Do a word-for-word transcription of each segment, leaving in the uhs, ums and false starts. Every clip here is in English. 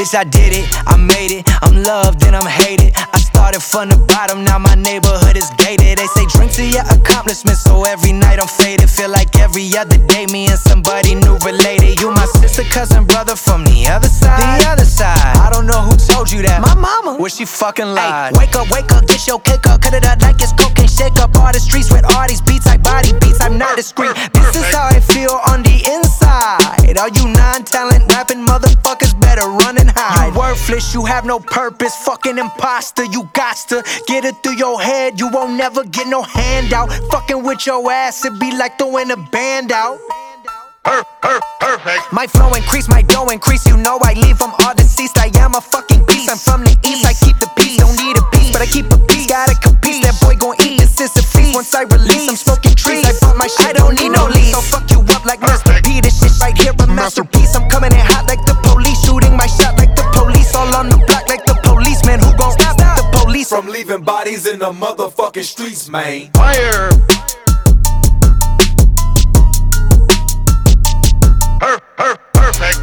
Bitch, I did it, I made it, I'm loved and I'm hated. I started from the bottom, now my neighborhood is gated. They say drink to your accomplishments, so every night I'm faded. Feel like every other day me and somebody new related. You my sister, cousin, brother from the other side. The other side, I don't know who told you that. My mama, where she fucking lied. Ay, wake up, wake up, get your cake up, cut it up like it's cocaine. Shake up all the streets with all these beats, like body beats. I'm not discreet. This is how I feel on the inside. All you non-talent rapping motherfuckers better run and hide. You worthless, you have no purpose, fucking imposter. You gots to get it through your head, you won't never get no handout. Fucking with your ass, it be like throwing a band out. Per, per, perfect. My flow increase, my dough increase. You know I leave them all deceased. I am a fucking beast. I'm from the east. I keep the peace. Don't need a piece, but I keep a piece. Gotta compete. That boy gon' eat. This is a feast. Once I release, I'm smoking trees. I bought my shit. I don't need no lease. So fuck you up like Mister P. This shit right here a masterpiece. I'm coming in hot like the police. Shooting my shot like the police. All on the block like the policeman. Who gon' stop the police from leaving bodies in the motherfucking streets, man? Fire. Per, per, perfect.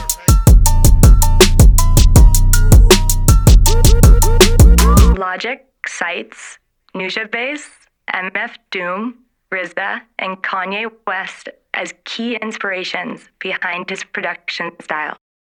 Logic cites Nusha Bass, M F Doom, R Z A, and Kanye West as key inspirations behind his production style.